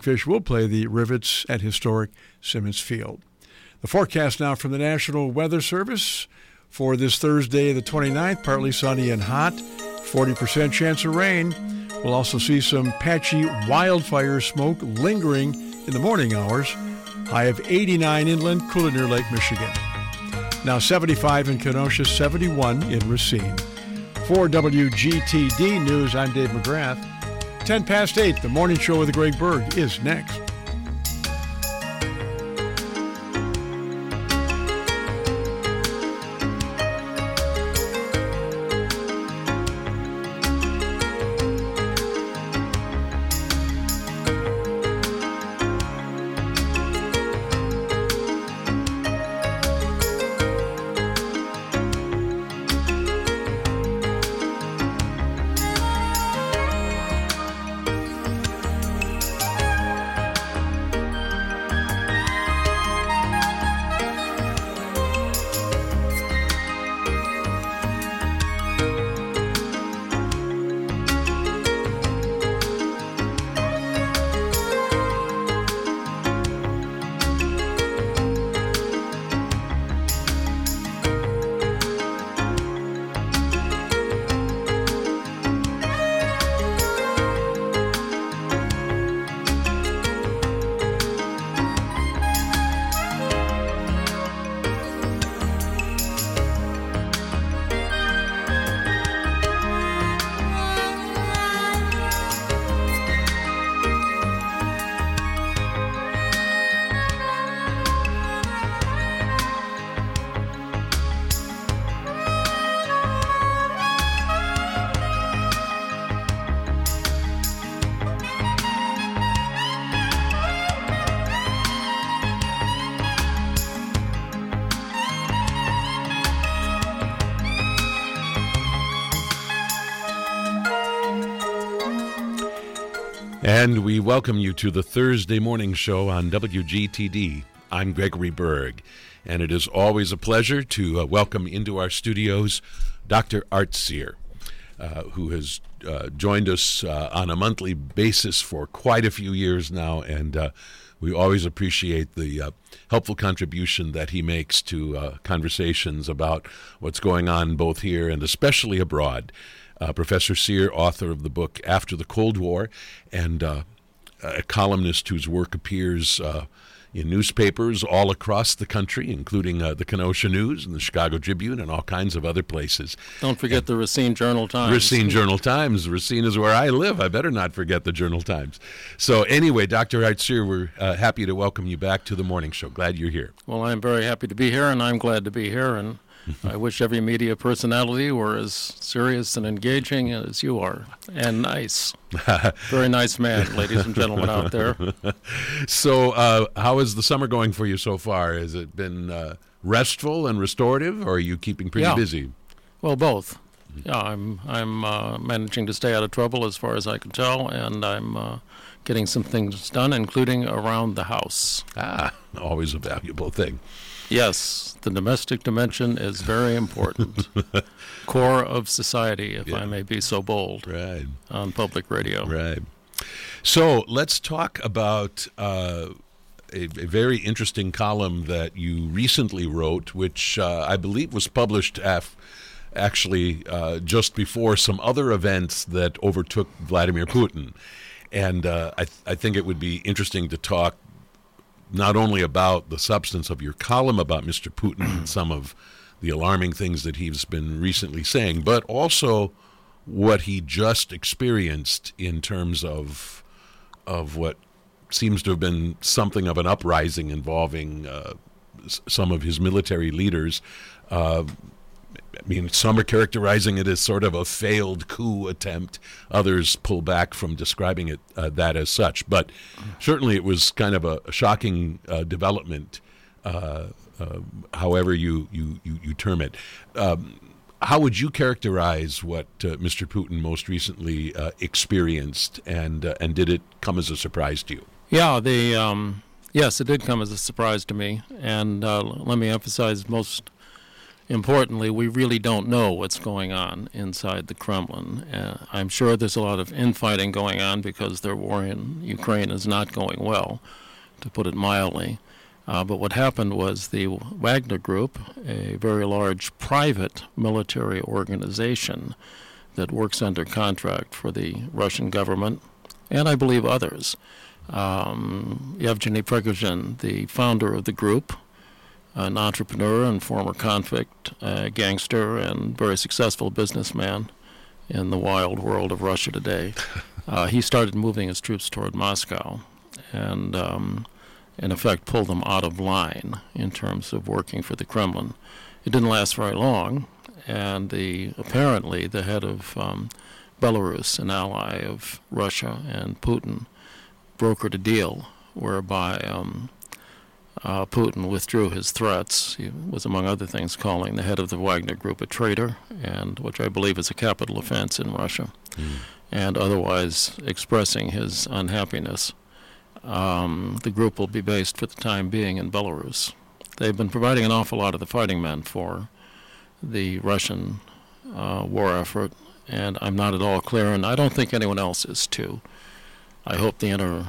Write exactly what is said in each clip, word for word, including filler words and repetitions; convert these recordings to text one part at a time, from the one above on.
Kingfish will play the Rivets at historic Simmons Field. The forecast now from the National Weather Service for this Thursday, the twenty-ninth, partly sunny and hot, forty percent chance of rain. We'll also see some patchy wildfire smoke lingering in the morning hours. High of eighty-nine inland, cooler near Lake Michigan. Now seventy-five in Kenosha, seventy-one in Racine. For W G T D News, I'm Dave McGrath. ten past eight, the morning show with Greg Berg is next. And we welcome you to the Thursday morning show on W G T D. I'm Gregory Berg, and it is always a pleasure to uh, welcome into our studios Doctor Art Sear, uh, who has uh, joined us uh, on a monthly basis for quite a few years now, and uh, we always appreciate the uh, helpful contribution that he makes to uh, conversations about what's going on both here and especially abroad. Uh, Professor Sear, author of the book After the Cold War, and uh, a columnist whose work appears uh, in newspapers all across the country, including uh, the Kenosha News and the Chicago Tribune and all kinds of other places. Don't forget and the Racine Journal-Times. Racine Journal-Times. Racine is where I live. I better not forget the Journal-Times. So anyway, Doctor Art Sear, we're uh, happy to welcome you back to the morning show. Glad you're here. Well, I'm very happy to be here, and I'm glad to be here, and I wish every media personality were as serious and engaging as you are, and nice. Very nice man, ladies and gentlemen out there. So uh, how is the summer going for you so far? Has it been uh, restful and restorative, or are you keeping pretty yeah. busy? Well, both. Yeah, I'm I'm uh, managing to stay out of trouble as far as I can tell, and I'm uh, getting some things done, including around the house. Ah, always a valuable thing. Yes, the domestic dimension is very important. Core of society, if yeah. I may be so bold, right. on public radio. Right. So let's talk about uh, a, a very interesting column that you recently wrote, which uh, I believe was published af- actually uh, just before some other events that overtook Vladimir Putin. And uh, I, th- I think it would be interesting to talk not only about the substance of your column about Mister Putin and some of the alarming things that he's been recently saying, but also what he just experienced in terms of of what seems to have been something of an uprising involving uh, s- some of his military leaders. Uh, I mean, some are characterizing it as sort of a failed coup attempt. Others pull back from describing it uh, that as such. But certainly it was kind of a, a shocking uh, development, uh, uh, however you, you, you, you term it. Um, how would you characterize what uh, Mister Putin most recently uh, experienced, and uh, and did it come as a surprise to you? Yeah, the um, yes, it did come as a surprise to me. And uh, let me emphasize most importantly, we really don't know what's going on inside the Kremlin. Uh, I'm sure there's a lot of infighting going on because their war in Ukraine is not going well, to put it mildly. Uh, but what happened was the Wagner Group, a very large private military organization that works under contract for the Russian government, and I believe others. Um, Yevgeny Prigozhin, the founder of the group, an entrepreneur and former convict, uh, gangster, and very successful businessman in the wild world of Russia today, uh, he started moving his troops toward Moscow and, um, in effect, pulled them out of line in terms of working for the Kremlin. It didn't last very long, and the apparently the head of um, Belarus, an ally of Russia and Putin, brokered a deal whereby um, uh, Putin withdrew his threats. He was, among other things, calling the head of the Wagner Group a traitor, and which I believe is a capital offense in Russia, mm. and otherwise expressing his unhappiness. Um, the group will be based for the time being in Belarus. They've been providing an awful lot of the fighting men for the Russian uh, war effort, and I'm not at all clear, and I don't think anyone else is too. I hope the inner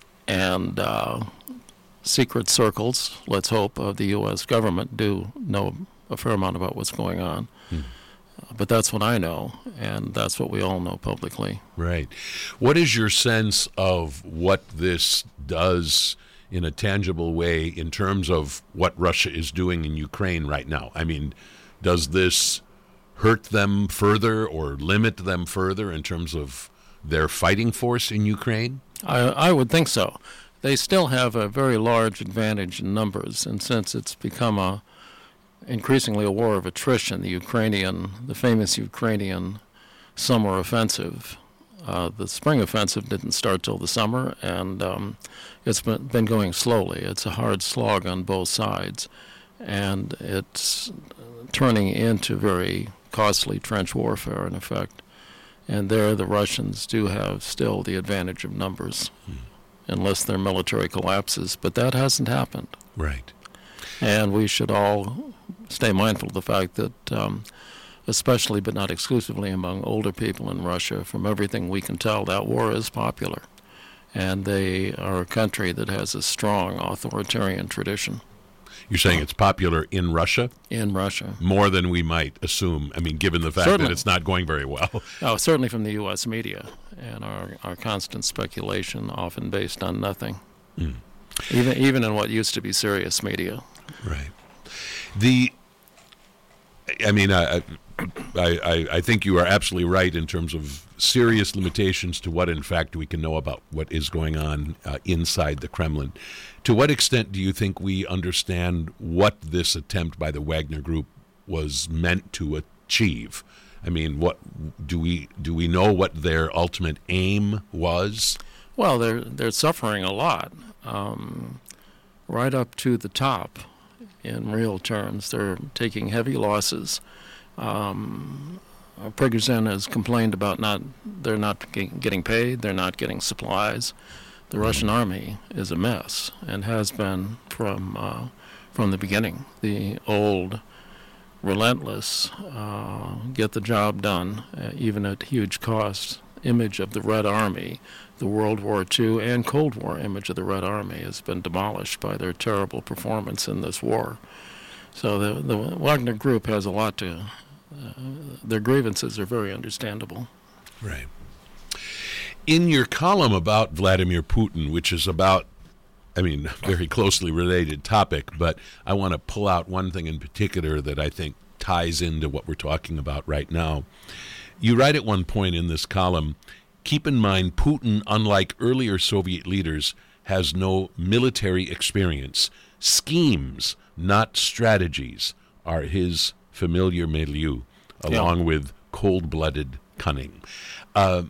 and uh, secret circles, let's hope, of the U S government do know a fair amount about what's going on. Hmm. Uh, but that's what I know, and that's what we all know publicly. Right. What is your sense of what this does in a tangible way in terms of what Russia is doing in Ukraine right now? I mean, does this hurt them further or limit them further in terms of their fighting force in Ukraine? I, I would think so. They still have a very large advantage in numbers, and since it's become a increasingly a war of attrition, the Ukrainian, the famous Ukrainian summer offensive, uh, the spring offensive didn't start till the summer, and um, it's been, been going slowly. It's a hard slog on both sides, and it's turning into very costly trench warfare, in effect. And there the Russians do have still the advantage of numbers, hmm. unless their military collapses. But that hasn't happened. Right. And we should all stay mindful of the fact that, um, especially but not exclusively among older people in Russia, from everything we can tell, that war is popular. And they are a country that has a strong authoritarian tradition. You're saying it's popular in Russia? In Russia. More than we might assume, I mean, given the fact certainly. that it's not going very well. Oh, certainly from the U S media and our, our constant speculation, often based on nothing, mm. even even in what used to be serious media. Right. The, I mean, I, I, I think you are absolutely right in terms of serious limitations to what, in fact, we can know about what is going on uh, inside the Kremlin. To what extent do you think we understand what this attempt by the Wagner Group was meant to achieve? I mean, what do we do we know what their ultimate aim was? Well, they're they're suffering a lot, um, right up to the top. In real terms, they're taking heavy losses. Um, Prigozhin has complained about not they're not getting paid, they're not getting supplies. The Russian army is a mess and has been from uh, from the beginning. The old, relentless, uh, get the job done, uh, even at huge cost, image of the Red Army, the World War Two and Cold War image of the Red Army has been demolished by their terrible performance in this war. So the, the Wagner Group has a lot to, uh, their grievances are very understandable. Right. In your column about Vladimir Putin, which is about, I mean, very closely related topic, but I want to pull out one thing in particular that I think ties into what we're talking about right now. You write at one point in this column, keep in mind Putin, unlike earlier Soviet leaders, has no military experience. Schemes, not strategies, are his familiar milieu, along yeah. with cold-blooded cunning. Uh,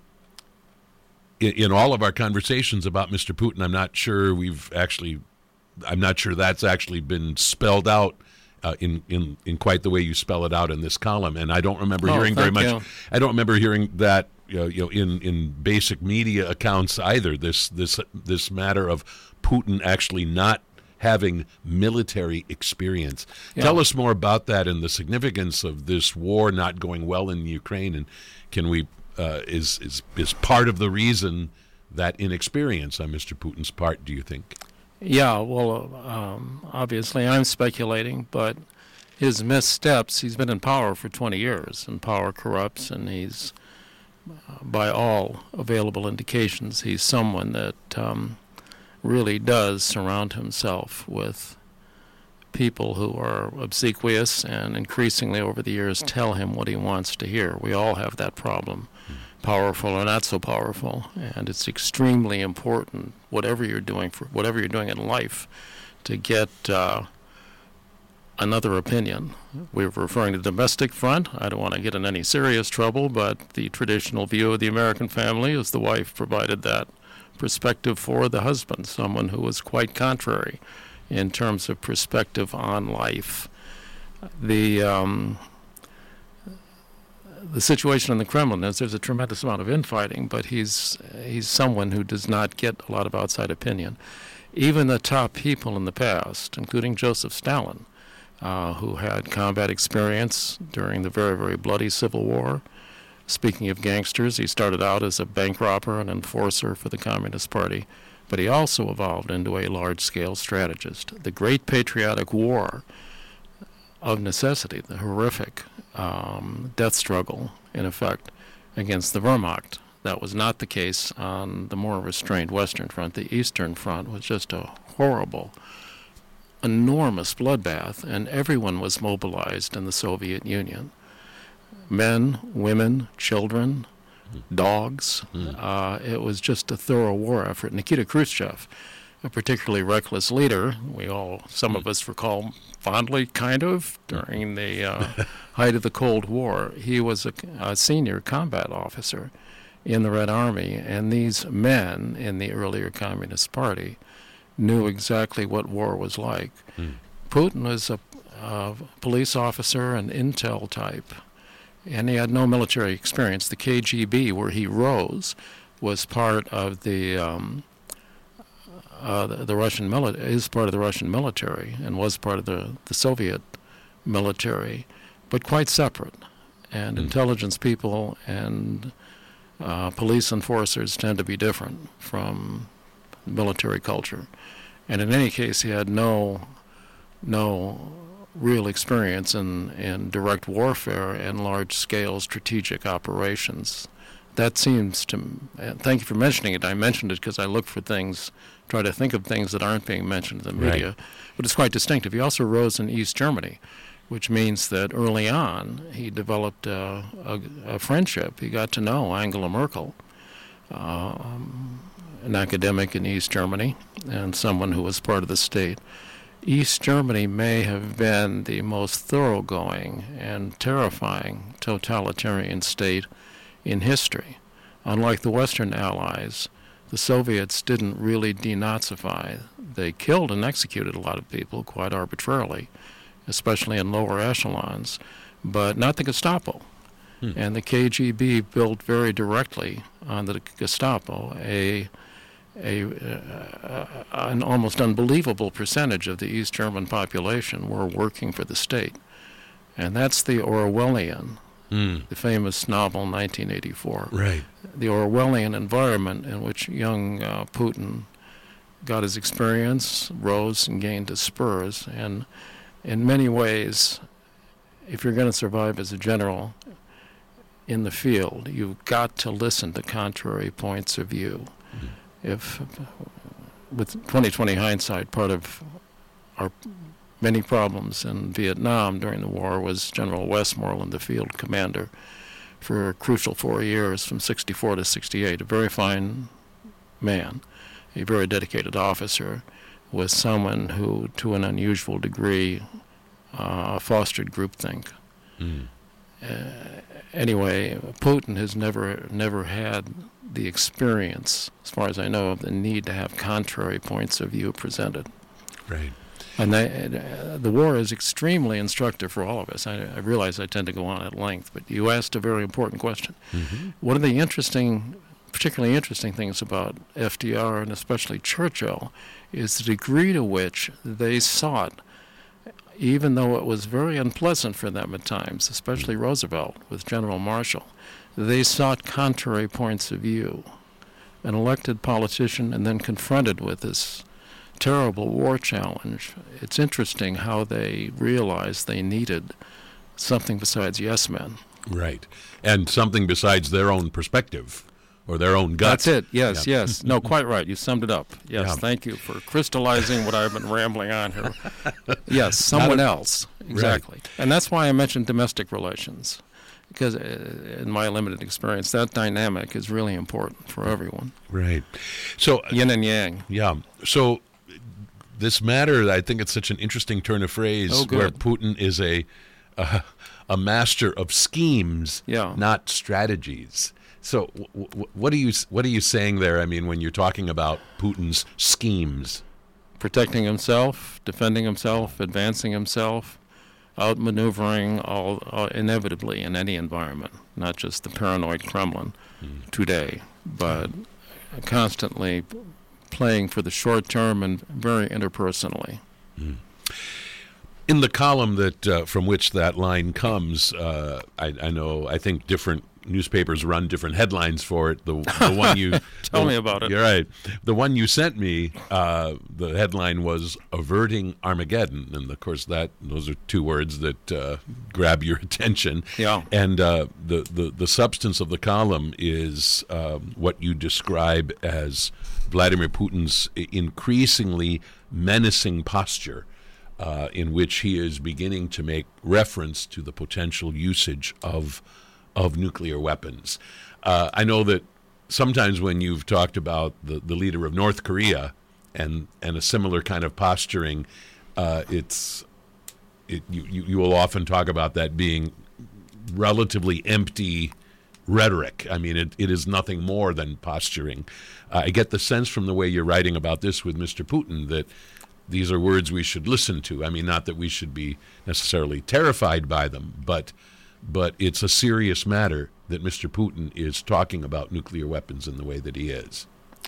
in, in all of our conversations about Mister Putin, I'm not sure we've actually, I'm not sure that's actually been spelled out Uh, in, in, in quite the way you spell it out in this column, and I don't remember oh, hearing very much. You. I don't remember hearing that you know, you know in, in basic media accounts either. This this this matter of Putin actually not having military experience. Yeah. Tell us more about that and the significance of this war not going well in Ukraine, and can we uh, is is is part of the reason that inexperience on Mister Putin's part, do you think? Yeah, well, um, obviously I'm speculating, but his missteps, he's been in power for twenty years, and power corrupts, and he's, uh, by all available indications, he's someone that um, really does surround himself with people who are obsequious and increasingly over the years tell him what he wants to hear. We all have that problem, powerful or not so powerful, and it's extremely important, whatever you're doing for whatever you're doing in life, to get uh, another opinion. We're referring to the domestic front. I don't want to get in any serious trouble, but the traditional view of the American family is the wife provided that perspective for the husband, someone who was quite contrary in terms of perspective on life. The um, the situation in the Kremlin is there's a tremendous amount of infighting, but he's he's someone who does not get a lot of outside opinion. Even the top people in the past, including Joseph Stalin, uh, who had combat experience during the very, very bloody Civil War. Speaking of gangsters, he started out as a bank robber and enforcer for the Communist Party, but he also evolved into a large-scale strategist. The Great Patriotic War, of necessity, the horrific um, death struggle, in effect, against the Wehrmacht. That was not the case on the more restrained Western Front. The Eastern Front was just a horrible, enormous bloodbath, and everyone was mobilized in the Soviet Union. Men, women, children, dogs. Mm. Uh, it was just a thorough war effort. Nikita Khrushchev, a particularly reckless leader, we all, some of us recall fondly, kind of, during the uh, height of the Cold War. He was a, a senior combat officer in the Red Army, and these men in the earlier Communist Party knew exactly what war was like. Mm. Putin was a, a police officer, an intel type, and he had no military experience. The K G B, where he rose, was part of the um, uh, the, the Russian military. Is part of the Russian military and was part of the the Soviet military, but quite separate. And mm. intelligence people and uh, police enforcers tend to be different from military culture. And in any case, he had no no. real experience in, in direct warfare and large-scale strategic operations. That seems to, and thank you for mentioning it. I mentioned it because I look for things, try to think of things that aren't being mentioned in the media. Right. But it's quite distinctive. He also rose in East Germany, which means that early on he developed a, a, a friendship. He got to know Angela Merkel, uh, um, an academic in East Germany and someone who was part of the state. East Germany may have been the most thoroughgoing and terrifying totalitarian state in history. Unlike the Western Allies, the Soviets didn't really denazify. They killed and executed a lot of people quite arbitrarily, especially in lower echelons, but not the Gestapo. Hmm. And the K G B built very directly on the Gestapo a A, uh, an almost unbelievable percentage of the East German population were working for the state. And that's the Orwellian, mm. the famous novel nineteen eighty-four. Right. The Orwellian environment in which young uh, Putin got his experience, rose and gained his spurs. And in many ways, if you're going to survive as a general in the field, you've got to listen to contrary points of view. Mm. If, with twenty twenty hindsight, part of our many problems in Vietnam during the war was General Westmoreland, the field commander, for a crucial four years from sixty-four to sixty-eight, a very fine man, a very dedicated officer, was someone who, to an unusual degree, uh, fostered groupthink. Mm. Uh, anyway, Putin has never never had the experience, as far as I know, of the need to have contrary points of view presented. Right. And they, uh, the war is extremely instructive for all of us. I, I realize I tend to go on at length, but you asked a very important question. Mm-hmm. One of the interesting particularly interesting things about F D R and especially Churchill is the degree to which they sought, even though it was very unpleasant for them at times, especially Roosevelt with General Marshall, they sought contrary points of view. An elected politician and then confronted with this terrible war challenge, it's interesting how they realized they needed something besides yes men. Right. And something besides their own perspective or their own gut. That's it. Yes, yeah. yes. No, quite right. You summed it up. Yes, yeah. Thank you for crystallizing what I've been rambling on here. Yes, someone a, else. Exactly. Right. And that's why I mentioned domestic relations, because uh, in my limited experience, that dynamic is really important for everyone. Right. So yin and yang. Yeah. So this matter, I think it's such an interesting turn of phrase oh, where Putin is a uh, a master of schemes, yeah. not strategies. So w- w- what are you what are you saying there? I mean, when you're talking about Putin's schemes, protecting himself, defending himself, advancing himself, outmaneuvering all, all inevitably in any environment, not just the paranoid Kremlin mm. today, but constantly playing for the short term and very interpersonally. Mm. In the column that uh, from which that line comes, uh, I, I know I think different newspapers run different headlines for it. The, the one you tell the, me about it. You're right. The one you sent me, uh, the headline was "Averting Armageddon," and of course that those are two words that uh, grab your attention. Yeah. And uh, the, the the substance of the column is um, what you describe as Vladimir Putin's increasingly menacing posture. Uh, in which he is beginning to make reference to the potential usage of of nuclear weapons. Uh, I know that sometimes when you've talked about the, the leader of North Korea and and a similar kind of posturing, uh, it's it, you, you will often talk about that being relatively empty rhetoric. I mean, it, it is nothing more than posturing. Uh, I get the sense from the way you're writing about this with Mister Putin that these are words we should listen to. I mean, not that we should be necessarily terrified by them, but but it's a serious matter that Mister Putin is talking about nuclear weapons in the way that he is.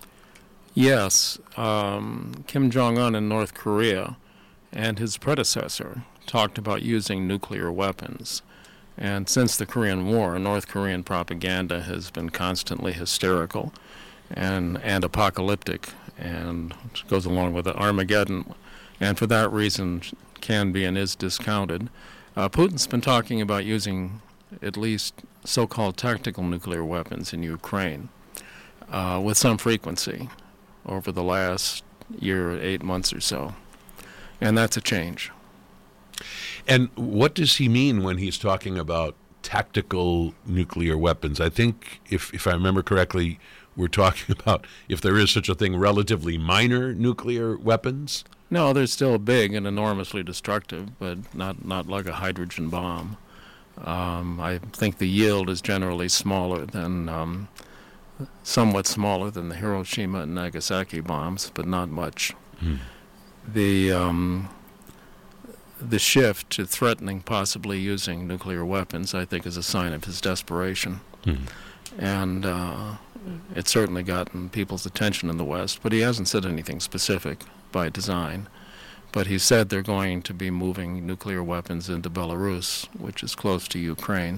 Yes. Um, Kim Jong-un in North Korea and his predecessor talked about using nuclear weapons. And since the Korean War, North Korean propaganda has been constantly hysterical and, and apocalyptic, and goes along with the Armageddon, and for that reason can be and is discounted. Uh, Putin's been talking about using at least so-called tactical nuclear weapons in Ukraine uh, with some frequency over the last year, eight months or so, and that's a change. And what does he mean when he's talking about tactical nuclear weapons? I think, if if I remember correctly, we're talking about, if there is such a thing, relatively minor nuclear weapons? No, they're still big and enormously destructive, but not, not like a hydrogen bomb. Um, I think the yield is generally smaller than, um, somewhat smaller than the Hiroshima and Nagasaki bombs, but not much. Hmm. The um, the shift to threatening possibly using nuclear weapons, I think, is a sign of his desperation. Hmm. And uh, it's certainly gotten people's attention in the West, but he hasn't said anything specific by design. But he said they're going to be moving nuclear weapons into Belarus, which is close to Ukraine.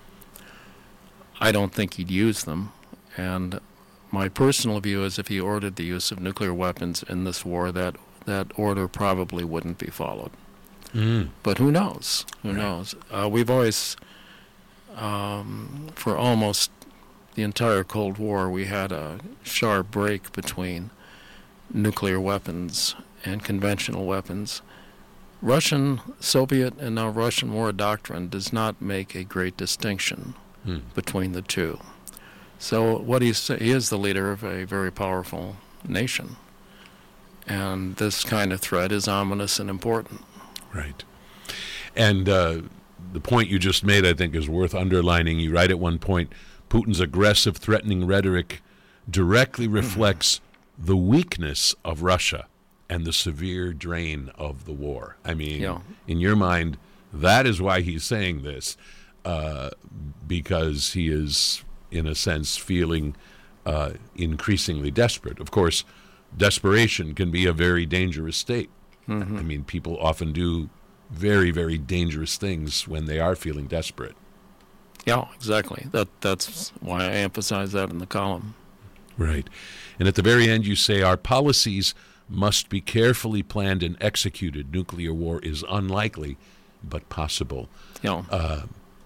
I don't think he'd use them, and my personal view is if he ordered the use of nuclear weapons in this war, that, that order probably wouldn't be followed. Mm. But who knows? Who right. knows? Uh, we've always, um, for almost the entire Cold War, we had a sharp break between nuclear weapons and conventional weapons. Russian, Soviet, and now Russian war doctrine does not make a great distinction hmm. between the two. So what he's, he is the leader of a very powerful nation. And this kind of threat is ominous and important. Right. And uh, the point you just made, I think, is worth underlining. You write at one point, Putin's aggressive, threatening rhetoric directly reflects the weakness of Russia and the severe drain of the war. I mean, yeah. in your mind, that is why he's saying this, uh, because he is, in a sense, feeling uh, increasingly desperate. Of course, desperation can be a very dangerous state. Mm-hmm. I mean, people often do very, very dangerous things when they are feeling desperate. Yeah, exactly. That that's why I emphasize that in the column. Right. And at the very end, you say, our policies must be carefully planned and executed. Nuclear war is unlikely, but possible. Yeah. Uh,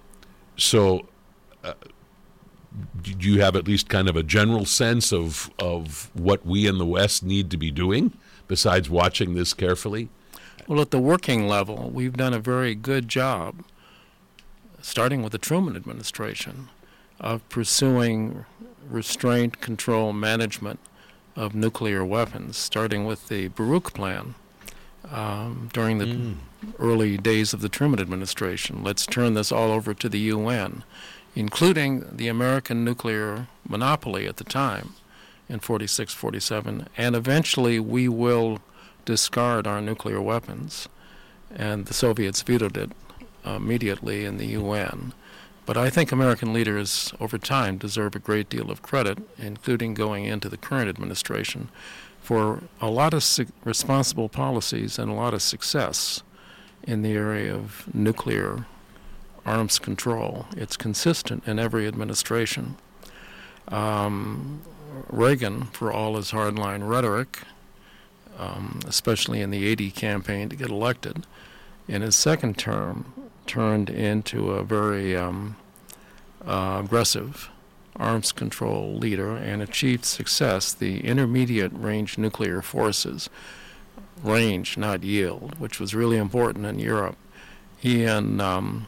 so uh, do you have at least kind of a general sense of, of what we in the West need to be doing, besides watching this carefully? Well, at the working level, we've done a very good job, starting with the Truman administration, of pursuing restraint, control, management of nuclear weapons, starting with the Baruch Plan um, during the mm. early days of the Truman administration. Let's turn this all over to the U N, including the American nuclear monopoly at the time in forty-six, forty-seven, and eventually we will discard our nuclear weapons. And the Soviets vetoed it uh, immediately in the U N. But I think American leaders over time deserve a great deal of credit, including going into the current administration, for a lot of su- responsible policies and a lot of success in the area of nuclear arms control. It's consistent in every administration. Um, Reagan, for all his hardline rhetoric, um, especially in the eighty campaign to get elected, in his second term, turned into a very um, uh, aggressive arms control leader and achieved success. The intermediate range nuclear forces, range, not yield, which was really important in Europe. He and um,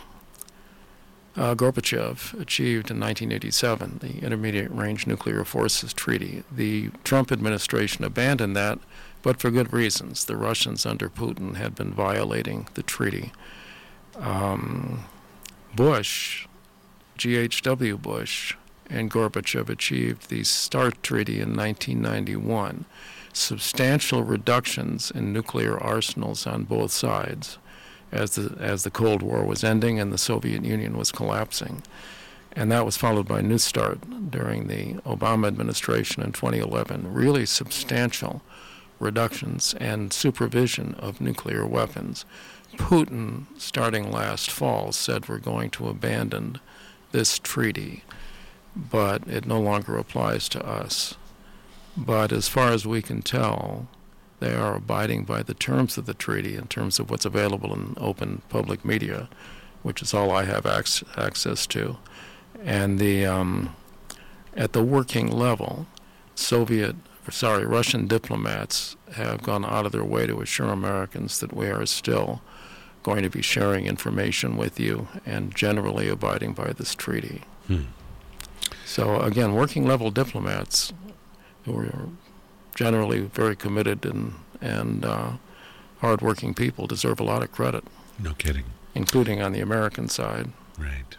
uh, Gorbachev achieved in nineteen eighty-seven the Intermediate Range Nuclear Forces Treaty. The Trump administration abandoned that, but for good reasons. The Russians under Putin had been violating the treaty. Um, Bush, G H W Bush, and Gorbachev achieved the START Treaty in nineteen ninety-one. Substantial reductions in nuclear arsenals on both sides as the as the Cold War was ending and the Soviet Union was collapsing. And that was followed by New START during the Obama administration in twenty eleven. Really substantial reductions and supervision of nuclear weapons. Putin, starting last fall, said we're going to abandon this treaty, but it no longer applies to us. But as far as we can tell, they are abiding by the terms of the treaty in terms of what's available in open public media, which is all I have ac- access to. And the um, at the working level, Soviet, sorry, Russian diplomats have gone out of their way to assure Americans that we are still going to be sharing information with you and generally abiding by this treaty. Hmm. So again, working level diplomats who are generally very committed and, and uh, hardworking people deserve a lot of credit. No kidding. Including on the American side. Right.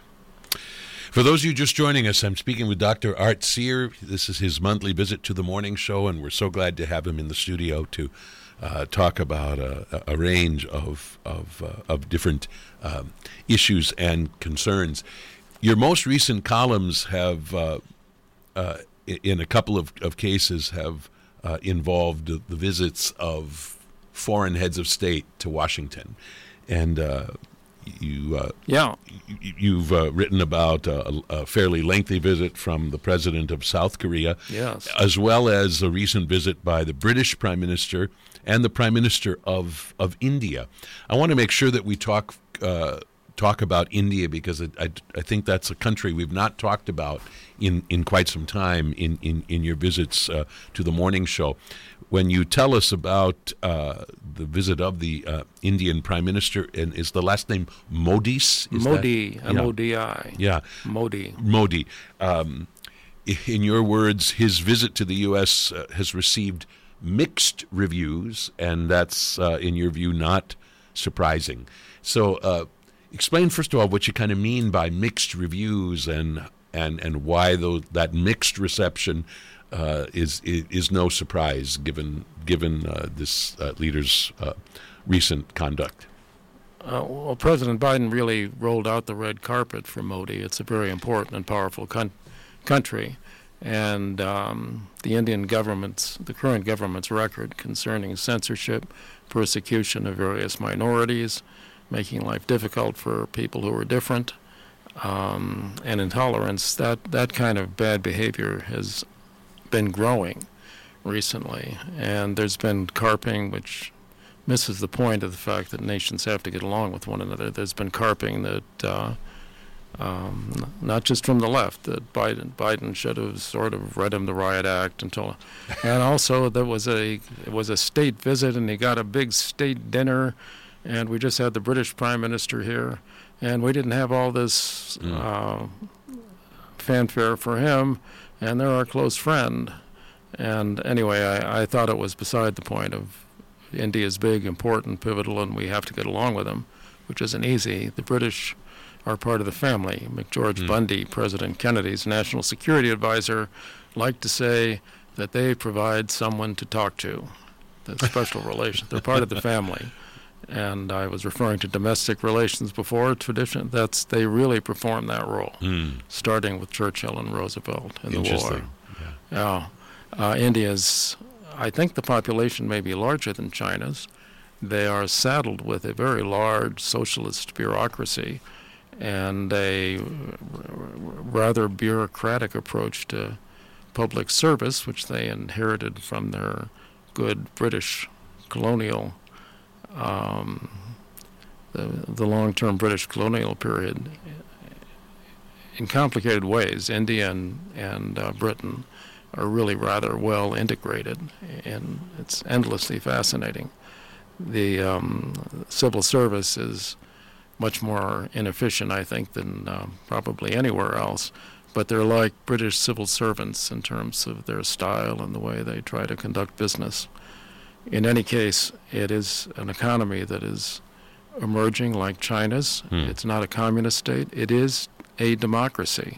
For those of you just joining us, I'm speaking with Doctor Art Sear. This is his monthly visit to the morning show, and we're so glad to have him in the studio to uh, talk about a, a range of of, uh, of different um, issues and concerns. Your most recent columns have, uh, uh, in a couple of, of cases, have uh, involved the visits of foreign heads of state to Washington, and uh, you uh, yeah you, you've uh, written about a, a fairly lengthy visit from the president of South Korea, yes, as well as a recent visit by the British Prime Minister and the Prime Minister of of India. I want to make sure that we talk uh, talk about India because I, I, I think that's a country we've not talked about in, in quite some time in, in, in your visits uh, to the morning show. When you tell us about uh, the visit of the uh, Indian Prime Minister, and is the last name Modis? Is Modi, that? M O D I. Yeah. Modi. Modi. Um, in your words, his visit to the U S uh, has received mixed reviews, and that's, uh, in your view, not surprising. So uh, explain, first of all, what you kind of mean by mixed reviews and and, and why those, that mixed reception uh, is, is is no surprise given given uh, this uh, leader's uh, recent conduct. Uh, well, President Biden really rolled out the red carpet for Modi. It's a very important and powerful con- country. And um, the Indian government's, the current government's record concerning censorship, persecution of various minorities, making life difficult for people who are different, um, and intolerance, that, that kind of bad behavior has been growing recently. And there's been carping, which misses the point of the fact that nations have to get along with one another. There's been carping that, uh, um, not just from the left, that Biden Biden should have sort of read him the Riot Act until, and also there was a it was a state visit, and he got a big state dinner, and we just had the British Prime Minister here, and we didn't have all this mm. uh, fanfare for him, and they're our close friend. And anyway, I, I thought it was beside the point of India's big, important, pivotal, and we have to get along with them, which isn't easy. The British are part of the family. McGeorge mm. Bundy, President Kennedy's national security advisor, liked to say that they provide someone to talk to. That's special relations. They're part of the family. And I was referring to domestic relations before. Tradition. That's they really perform that role, mm. starting with Churchill and Roosevelt in the war. Interesting. Yeah. Uh, India's, I think the population may be larger than China's. They are saddled with a very large socialist bureaucracy and a r- rather bureaucratic approach to public service, which they inherited from their good British colonial, um, the, the long-term British colonial period. In complicated ways, India and, and uh, Britain are really rather well integrated, and it's endlessly fascinating. The um, civil service is much more inefficient, I think, than uh, probably anywhere else, but they're like British civil servants in terms of their style and the way they try to conduct business. In any case, it is an economy that is emerging like China's. Hmm. It's not a communist state. It is a democracy,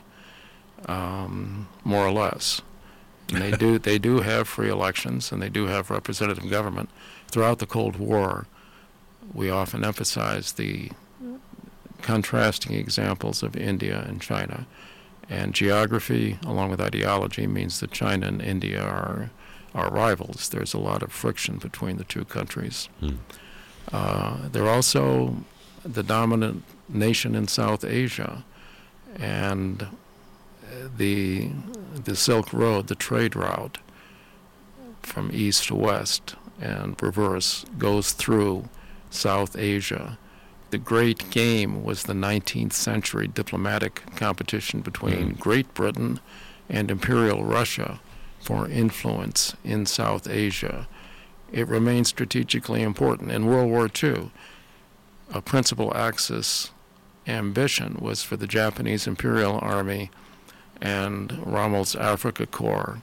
um, more or less. And they do they do have free elections, and they do have representative government. Throughout the Cold War, we often emphasize the contrasting examples of India and China. And geography, along with ideology, means that China and India are, are rivals. There's a lot of friction between the two countries. Hmm. Uh, they're also the dominant nation in South Asia. And the the Silk Road, the trade route from east to west and reverse, goes through South Asia. The great game was the nineteenth century diplomatic competition between mm. Great Britain and Imperial Russia for influence in South Asia. It remained strategically important. In World War Two, a principal Axis ambition was for the Japanese Imperial Army and Rommel's Africa Corps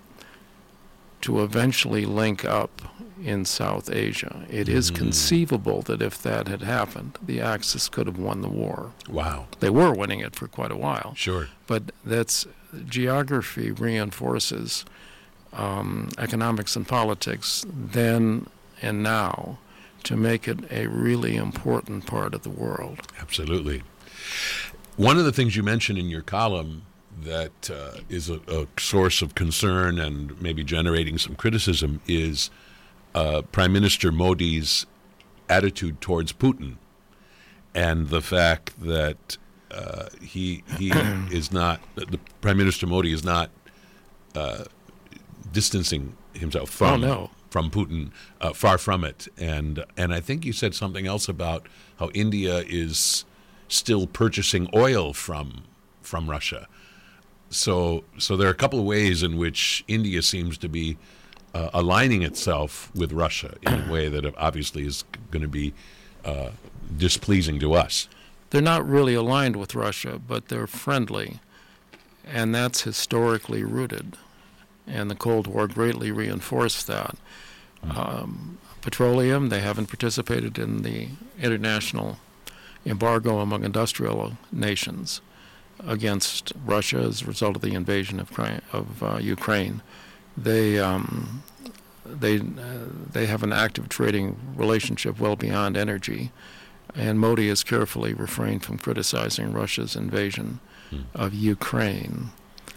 to eventually link up in South Asia. It mm. is conceivable that if that had happened, the Axis could have won the war. Wow. They were winning it for quite a while. Sure. But that's geography reinforces um, economics and politics then and now to make it a really important part of the world. Absolutely. One of the things you mentioned in your column that uh, is a, a source of concern and maybe generating some criticism is uh, Prime Minister Modi's attitude towards Putin, and the fact that uh, he he is not, the Prime Minister Modi is not uh, distancing himself from oh, no. from Putin, uh, far from it. And and I think you said something else about how India is still purchasing oil from from Russia. So so there are a couple of ways in which India seems to be uh, aligning itself with Russia in a way that obviously is going to be uh, displeasing to us. They're not really aligned with Russia, but they're friendly, and that's historically rooted. And the Cold War greatly reinforced that. Mm. Um, petroleum, they haven't participated in the international embargo among industrial nations against Russia as a result of the invasion of, of uh, Ukraine. They um, they uh, they have an active trading relationship well beyond energy, and Modi has carefully refrained from criticizing Russia's invasion mm. of Ukraine.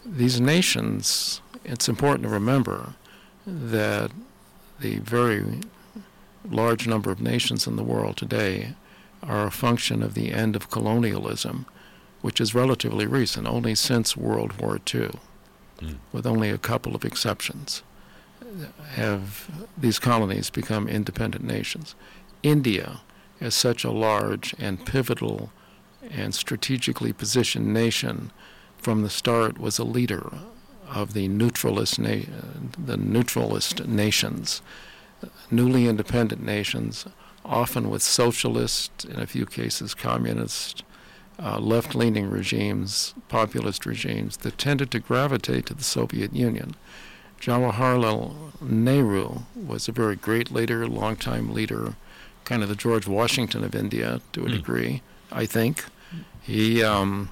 these nations, it's important to remember that the very large number of nations in the world today are a function of the end of colonialism, which is relatively recent, only since World War Two, mm. with only a couple of exceptions, have these colonies become independent nations. India, as such a large and pivotal and strategically positioned nation, from the start was a leader of the neutralist na- the neutralist nations, newly independent nations, often with socialist, in a few cases communist, uh, left-leaning regimes, populist regimes that tended to gravitate to the Soviet Union. Jawaharlal Nehru was a very great leader, longtime leader, kind of the George Washington of India to a mm. degree, I think. He um,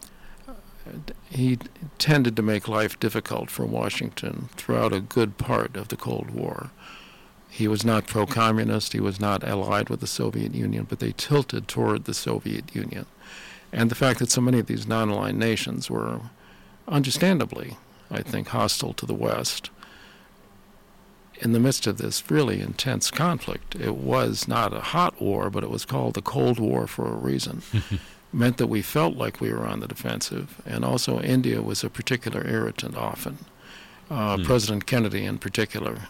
he tended to make life difficult for Washington throughout a good part of the Cold War. He was not pro-communist, he was not allied with the Soviet Union, but they tilted toward the Soviet Union. And the fact that so many of these non-aligned nations were understandably, I think, hostile to the West, in the midst of this really intense conflict, it was not a hot war, but it was called the Cold War for a reason. Meant that we felt like we were on the defensive, and also India was a particular irritant often. Uh, mm. President Kennedy in particular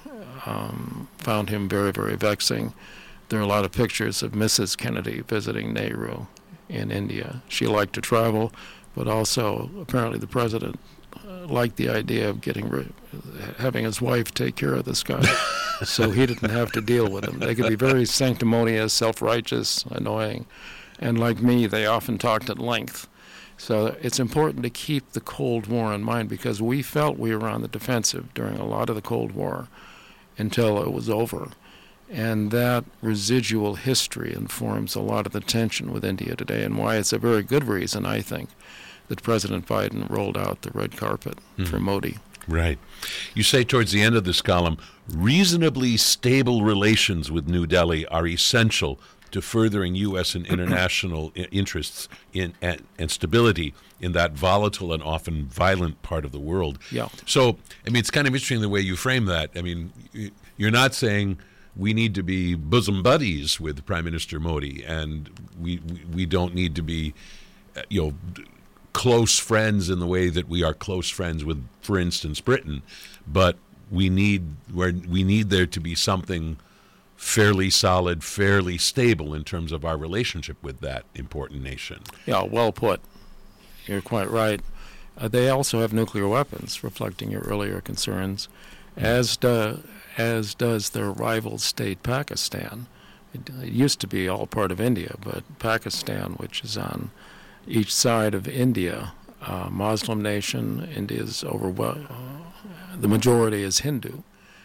um, found him very, very vexing. There are a lot of pictures of Missus Kennedy visiting Nehru in India. She liked to travel, but also apparently the president uh, liked the idea of getting rid, having his wife take care of this guy, so he didn't have to deal with him. They could be very sanctimonious, self-righteous, annoying, and like me, they often talked at length. So it's important to keep the Cold War in mind, because we felt we were on the defensive during a lot of the Cold War until it was over. And that residual history informs a lot of the tension with India today, and why it's a very good reason, I think, that President Biden rolled out the red carpet mm. for Modi. Right. You say towards the end of this column, reasonably stable relations with New Delhi are essential to furthering U S and international interests in and, and stability in that volatile and often violent part of the world. Yeah. So, I mean, it's kind of interesting the way you frame that. I mean, you're not saying we need to be bosom buddies with Prime Minister Modi, and we we, we don't need to be, you know, close friends in the way that we are close friends with, for instance, Britain, but we need where we need there to be something fairly solid, fairly stable in terms of our relationship with that important nation. Yeah, well put. You're quite right. Uh, they also have nuclear weapons, reflecting your earlier concerns, as do, as does their rival state Pakistan. It, it used to be all part of India, but Pakistan, which is on each side of India, uh, Muslim nation, India's overwhelming, uh, the majority is Hindu.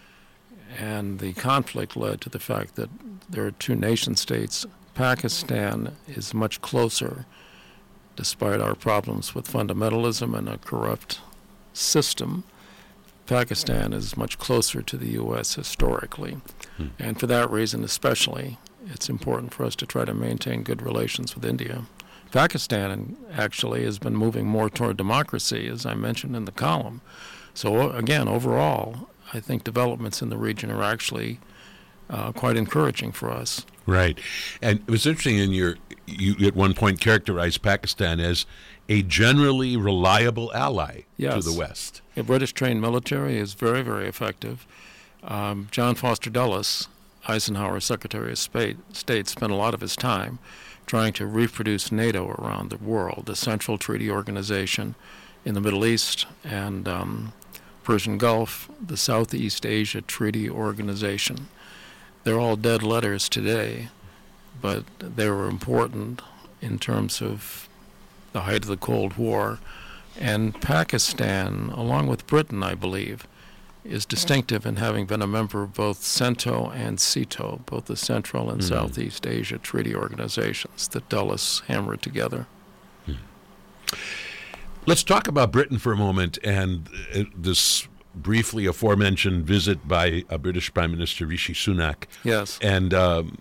And the conflict led to the fact that there are two nation states. Pakistan is much closer, despite our problems with fundamentalism and a corrupt system. Pakistan is much closer to the U S historically. Hmm. And for that reason especially, it's important for us to try to maintain good relations with India. Pakistan actually has been moving more toward democracy, as I mentioned in the column. So again, overall, I think developments in the region are actually uh, quite encouraging for us. Right. And it was interesting in your, you at one point characterized Pakistan as a generally reliable ally yes. to the West. The British trained military is very, very effective. Um, John Foster Dulles, Eisenhower's Secretary of State, spent a lot of his time trying to reproduce NATO around the world, the central treaty organization in the Middle East and um, Persian Gulf, the Southeast Asia Treaty Organization. They're all dead letters today, but they were important in terms of the height of the Cold War. And Pakistan, along with Britain, I believe, is distinctive in having been a member of both CENTO and CETO, both the Central and mm. Southeast Asia Treaty Organizations that Dulles hammered together. Mm. Let's talk about Britain for a moment and uh, this briefly aforementioned visit by a British Prime Minister, Rishi Sunak. Yes. And um,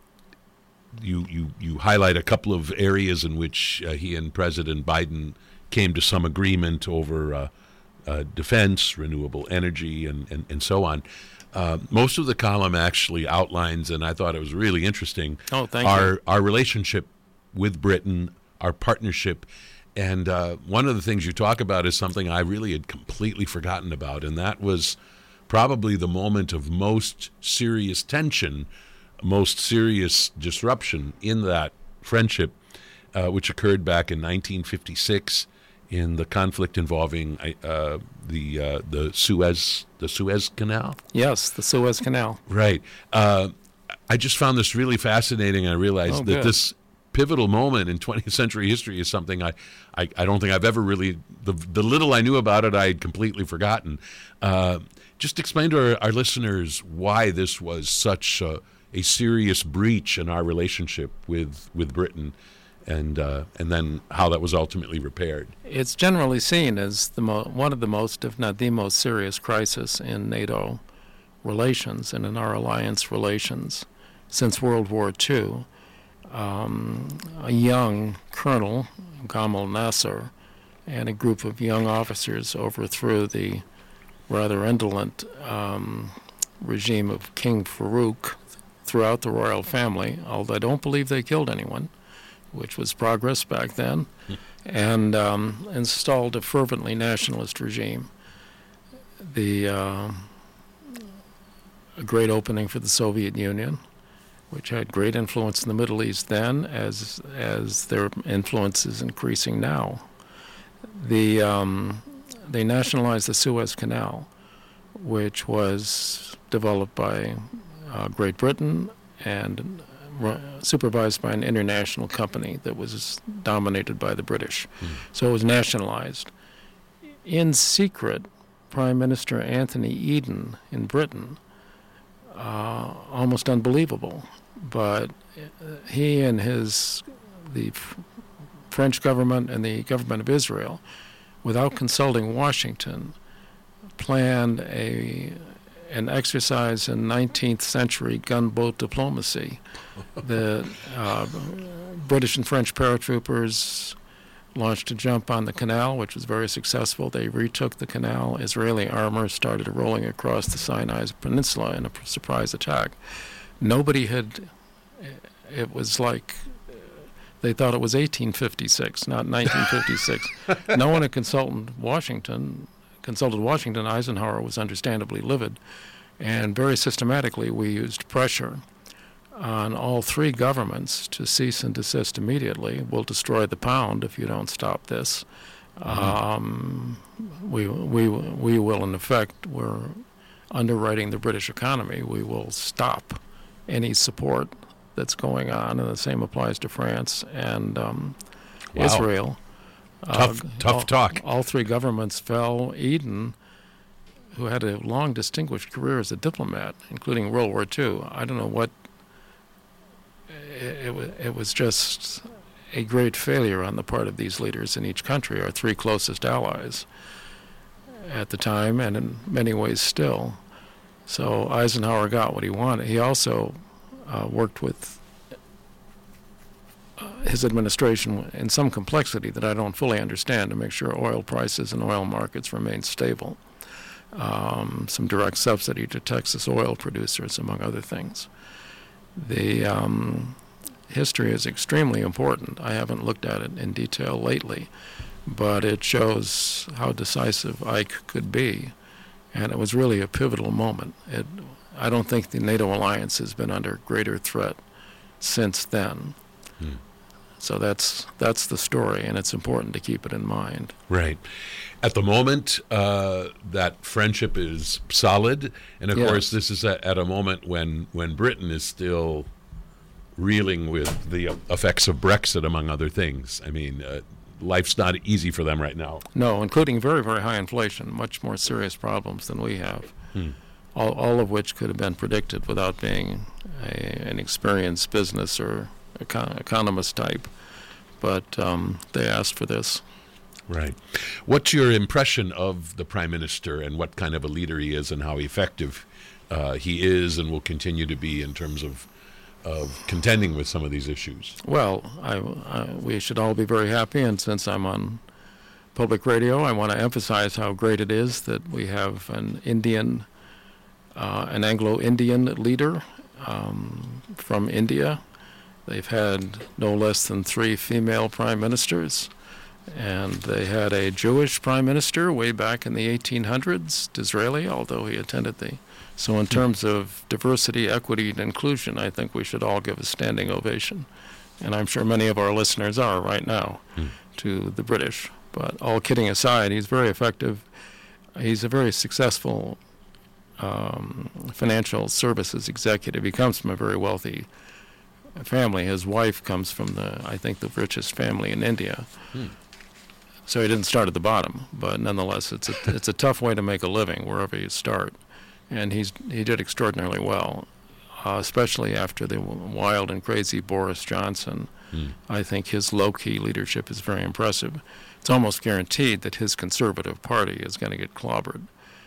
you, you, you highlight a couple of areas in which uh, he and President Biden came to some agreement over uh, uh, defense, renewable energy, and, and, and so on. Uh, most of the column actually outlines, and I thought it was really interesting, oh, thank our, you. our relationship with Britain, our partnership. And uh, one of the things you talk about is something I really had completely forgotten about, and that was probably the moment of most serious tension, most serious disruption in that friendship, uh, which occurred back in nineteen fifty-six in the conflict involving uh, the uh, the Suez the Suez Canal. Yes, the Suez Canal. Right. Uh, I just found this really fascinating. I realized Oh, that good. this pivotal moment in twentieth century history is something I, I, I don't think I've ever really, the, the little I knew about it, I had completely forgotten. Uh, just explain to our, our listeners why this was such a, a serious breach in our relationship with, with Britain, and uh, and then how that was ultimately repaired. It's generally seen as the mo- one of the most, if not the most serious crisis in NATO relations and in our alliance relations since World War Two. Um, a young colonel, Gamal Nasser, and a group of young officers overthrew the rather indolent um, regime of King Farouk throughout the royal family, although I don't believe they killed anyone, which was progress back then, and um, installed a fervently nationalist regime. The uh, a great opening for the Soviet Union, which had great influence in the Middle East then, as as their influence is increasing now. The um, they nationalized the Suez Canal, which was developed by uh, Great Britain and uh, supervised by an international company that was dominated by the British. Mm. So it was nationalized. In secret, Prime Minister Anthony Eden in Britain, uh, almost unbelievable, but he and his the F- French government and the government of Israel, without consulting Washington, planned a an exercise in nineteenth century gunboat diplomacy. The uh, British and French paratroopers launched a jump on the canal, which was very successful. They retook the canal. Israeli armor started rolling across the Sinai Peninsula in a surprise attack. Nobody had, it was like, they thought it was eighteen fifty-six, not nineteen fifty-six. No one had consulted Washington. Consulted Washington. Eisenhower was understandably livid. And very systematically, we used pressure on all three governments to cease and desist immediately. We'll destroy the pound if you don't stop this. Mm-hmm. Um, we, we, we will, in effect, we're underwriting the British economy. We will stop any support that's going on, and the same applies to France and um, wow. Israel. Tough, uh, tough all, talk. All three governments fell. Eden, who had a long distinguished career as a diplomat, including World War Two, I don't know what, it, it, it was just a great failure on the part of these leaders in each country, our three closest allies at the time, and in many ways still. So Eisenhower got what he wanted. He also uh, worked with his administration in some complexity that I don't fully understand to make sure oil prices and oil markets remain stable. Um, some direct subsidy to Texas oil producers, among other things. The um, history is extremely important. I haven't looked at it in detail lately, but it shows how decisive Ike could be, and it was really a pivotal moment. It, I don't think the NATO alliance has been under greater threat since then. Hmm. So that's that's the story, and it's important to keep it in mind. Right. At the moment, uh, that friendship is solid, and of yes. course, this is at, at a moment when, when Britain is still reeling with the effects of Brexit, among other things. I mean, uh, life's not easy for them right now. No, including very, very high inflation, much more serious problems than we have, hmm. all, all of which could have been predicted without being a, an experienced business or econ- economist type. But um, they asked for this. Right. What's your impression of the Prime Minister and what kind of a leader he is and how effective uh, he is and will continue to be in terms of of contending with some of these issues? Well, I, I, we should all be very happy, and since I'm on public radio, I want to emphasize how great it is that we have an Indian, uh, an Anglo-Indian leader um, from India. They've had no less than three female prime ministers, and they had a Jewish prime minister way back in the eighteen hundreds, Disraeli, although he attended the... So in terms of diversity, equity, and inclusion, I think we should all give a standing ovation. And I'm sure many of our listeners are right now mm. to the British. But all kidding aside, he's very effective. He's a very successful um, financial services executive. He comes from a very wealthy family. His wife comes from the, I think, the richest family in India. Mm. So he didn't start at the bottom, but nonetheless, it's a, it's a tough way to make a living wherever you start. And he's he did extraordinarily well, uh, especially after the wild and crazy Boris Johnson. Mm. I think his low-key leadership is very impressive. It's almost guaranteed that his Conservative Party is going to get clobbered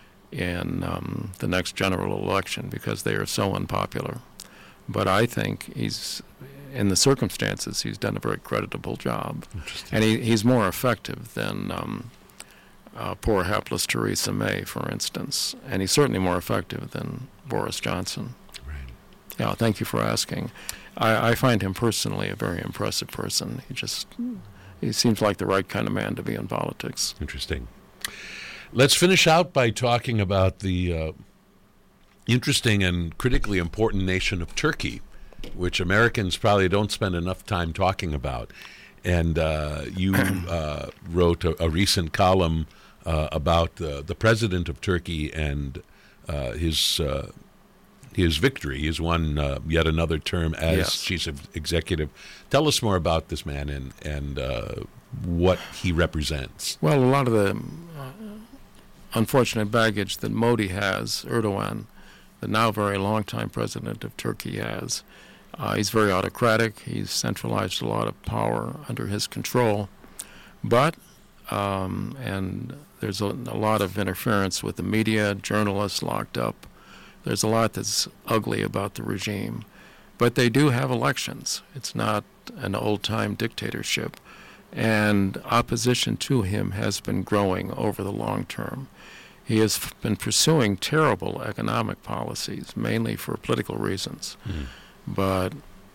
in um, the next general election because they are so unpopular. But I think he's, in the circumstances, he's done a very creditable job. And he, he's more effective than um, uh, poor hapless Theresa May, for instance. And he's certainly more effective than Boris Johnson. Right. Yeah, thank you for asking. I, I find him personally a very impressive person. He just, he seems like the right kind of man to be in politics. Interesting. Let's finish out by talking about the uh, interesting and critically important nation of Turkey, which Americans probably don't spend enough time talking about. And uh, you uh, wrote a, a recent column uh, about uh, the president of Turkey and uh, his uh, his victory. He's won uh, yet another term as yes. chief executive. Tell us more about this man and, and uh, what he represents. Well, a lot of the uh, unfortunate baggage that Modi has, Erdogan, the now very long-time president of Turkey, has. Uh, he's very autocratic. He's centralized a lot of power under his control. But, um, and there's a, a lot of interference with the media, journalists locked up. There's a lot that's ugly about the regime. But they do have elections. It's not an old-time dictatorship. And opposition to him has been growing over the long term. He has f- been pursuing terrible economic policies, mainly for political reasons. Mm. But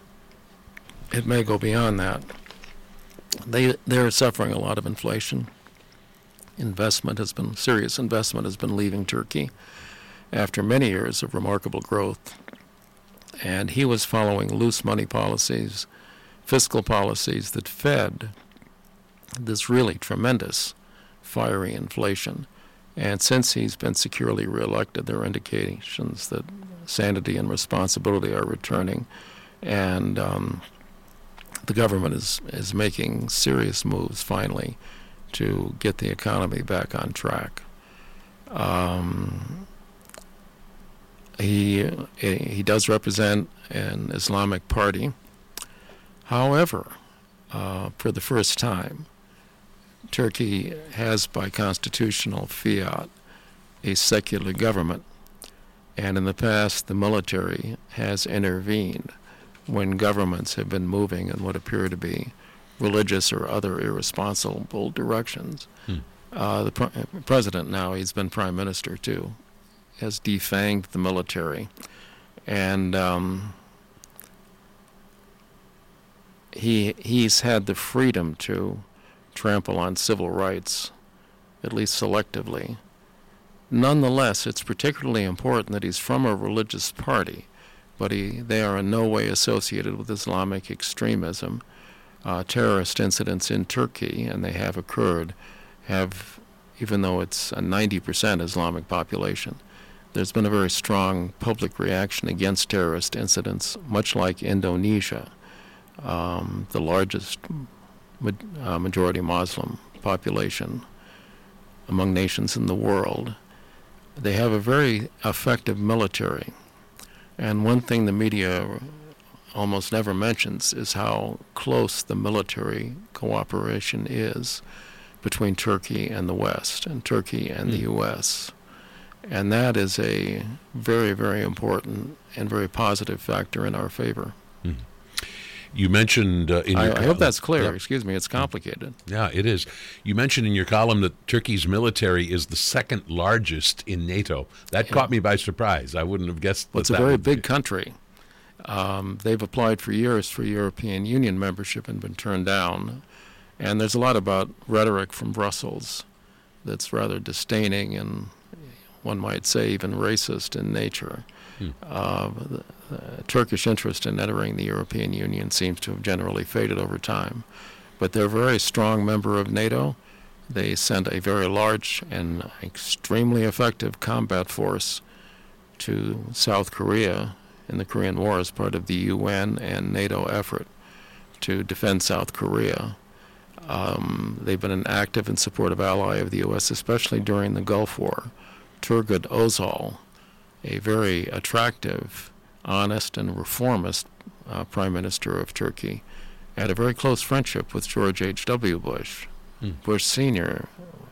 it may go beyond that. They they're suffering a lot of inflation. Investment has been serious investment has been leaving Turkey after many years of remarkable growth. And he was following loose money policies, fiscal policies that fed this really tremendous, fiery inflation. And since he's been securely reelected, there are indications that sanity and responsibility are returning, and um, the government is, is making serious moves finally to get the economy back on track. Um, he he does represent an Islamic party. However, uh, for the first time, Turkey has, by constitutional fiat, a secular government. And in the past, the military has intervened when governments have been moving in what appear to be religious or other irresponsible directions. Hmm. Uh, the pr- president now, he's been prime minister too, has defanged the military. And um, he he's had the freedom to trample on civil rights, at least selectively. Nonetheless, it's particularly important that he's from a religious party, but he, they are in no way associated with Islamic extremism. Uh, terrorist incidents in Turkey, and they have occurred, have, even though it's a ninety percent Islamic population, there's been a very strong public reaction against terrorist incidents, much like Indonesia, um, the largest ma- uh, majority Muslim population among nations in the world. They have a very effective military. And one thing the media almost never mentions is how close the military cooperation is between Turkey and the West, and Turkey and mm. the U S. And that is a very, very important and very positive factor in our favor. Mm. You mentioned uh, in I, your I hope that's clear. Yeah. Excuse me, it's complicated. Yeah, it is. You mentioned in your column that Turkey's military is the second largest in NATO. That yeah. caught me by surprise. I wouldn't have guessed. Well, it's that a very would big be. country. Um, they've applied for years for European Union membership and been turned down. And there's a lot about rhetoric from Brussels that's rather disdaining and, one might say, even racist in nature. Hmm. Uh, the, the Turkish interest in entering the European Union seems to have generally faded over time. But they're a very strong member of NATO. They sent a very large and extremely effective combat force to South Korea in the Korean War as part of the U N and NATO effort to defend South Korea. Um, they've been an active and supportive ally of the U S, especially during the Gulf War. Turgut Özal, a very attractive, honest, and reformist uh, Prime Minister of Turkey, had a very close friendship with George H W. Bush. Hmm. Bush Senior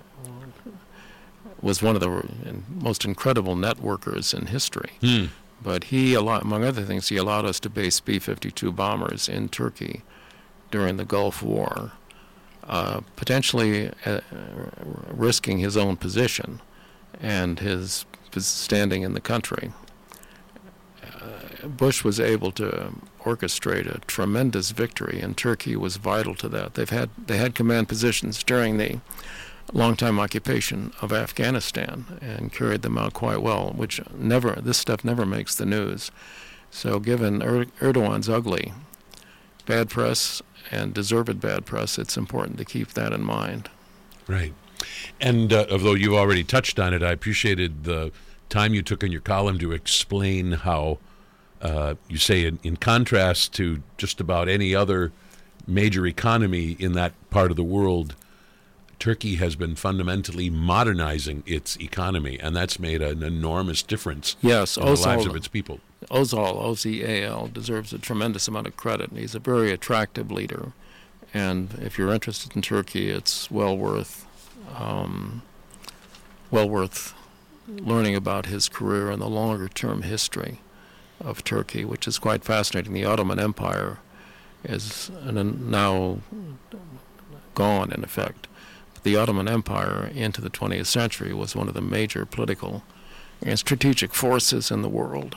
was one of the most incredible networkers in history. Hmm. But he, among other things, he allowed us to base B fifty-two bombers in Turkey during the Gulf War, uh, potentially uh, risking his own position and his standing in the country. Uh, Bush was able to orchestrate a tremendous victory, and Turkey was vital to that. They've had they had command positions during the long-time occupation of Afghanistan and carried them out quite well, which never this stuff never makes the news. So, given er- Erdogan's ugly, bad press and deserved bad press, it's important to keep that in mind. Right. And uh, although you already touched on it, I appreciated the time you took in your column to explain how, uh, you say, in, in contrast to just about any other major economy in that part of the world, Turkey has been fundamentally modernizing its economy, and that's made an enormous difference yes, in Özal, the lives of its people. Özal, O Z A L, deserves a tremendous amount of credit. He's a very attractive leader, and if you're interested in Turkey, it's well worth um, well worth learning about his career and the longer-term history of Turkey, which is quite fascinating. The Ottoman Empire is now gone, in effect. The Ottoman Empire into the twentieth century was one of the major political and strategic forces in the world.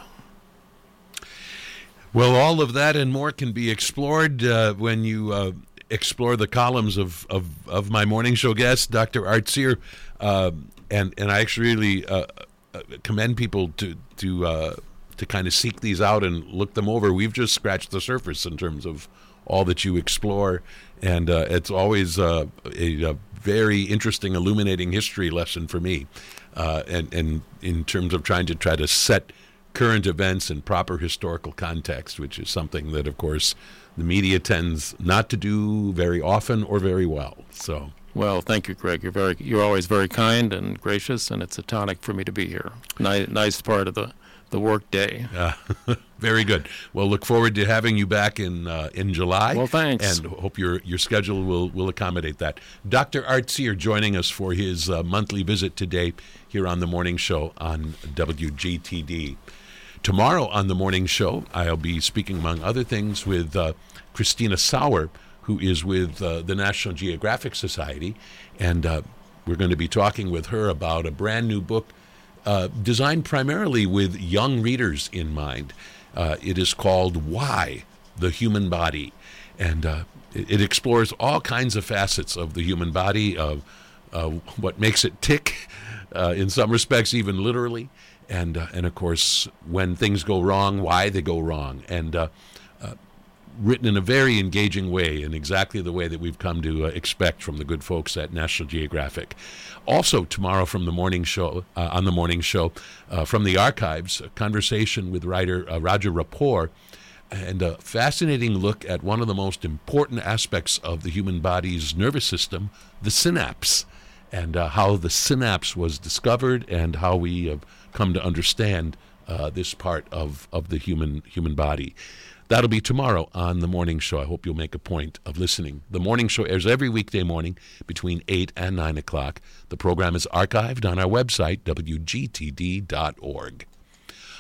Well, all of that and more can be explored uh, when you uh, explore the columns of, of, of my morning show guest, Doctor Art Cyr, uh, and and I actually really uh, commend people to to uh, to kind of seek these out and look them over. We've just scratched the surface in terms of all that you explore, and uh, it's always uh, a, a very interesting, illuminating history lesson for me, uh, and and in terms of trying to try to set current events in proper historical context, which is something that, of course, the media tends not to do very often or very well. So, well, thank you, Greg. You're very, you're always very kind and gracious, and it's a tonic for me to be here. Nice, nice part of the the work day. Uh, very good. Well, look forward to having you back in uh, in July. Well, thanks. And hope your your schedule will, will accommodate that. Doctor Art Cyr joining us for his uh, monthly visit today here on the Morning Show on W G T D. Tomorrow on the Morning Show, I'll be speaking, among other things, with uh, Christina Sauer, who is with uh, the National Geographic Society, and uh, we're going to be talking with her about a brand new book uh, designed primarily with young readers in mind. Uh, it is called Why? The Human Body, and uh, it, it explores all kinds of facets of the human body, of uh, what makes it tick, uh, in some respects even literally, and uh, and of course when things go wrong, why they go wrong, and uh, uh, written in a very engaging way, in exactly the way that we've come to uh, expect from the good folks at National Geographic. Also tomorrow from the morning show, uh, on the morning show, uh, from the archives, a conversation with writer uh, Roger Rapport, and a fascinating look at one of the most important aspects of the human body's nervous system, the synapse, and uh, how the synapse was discovered and how we have come to understand uh, this part of, of the human human body. That'll be tomorrow on The Morning Show. I hope you'll make a point of listening. The Morning Show airs every weekday morning between eight and nine o'clock. The program is archived on our website, W G T D dot org.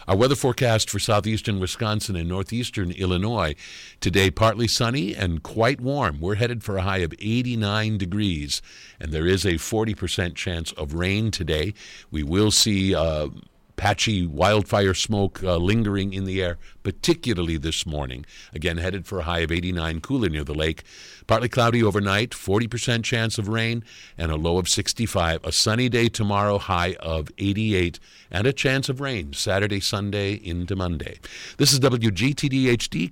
Our weather forecast for southeastern Wisconsin and northeastern Illinois. Today, partly sunny and quite warm. We're headed for a high of eighty-nine degrees, and there is a forty percent chance of rain today. We will see uh, patchy wildfire smoke uh, lingering in the air, particularly this morning. Again, headed for a high of eighty-nine, cooler near the lake. Partly cloudy overnight, forty percent chance of rain, and a low of sixty-five. A sunny day tomorrow, high of eighty-eight, and a chance of rain Saturday, Sunday, into Monday. This is W G T D H D.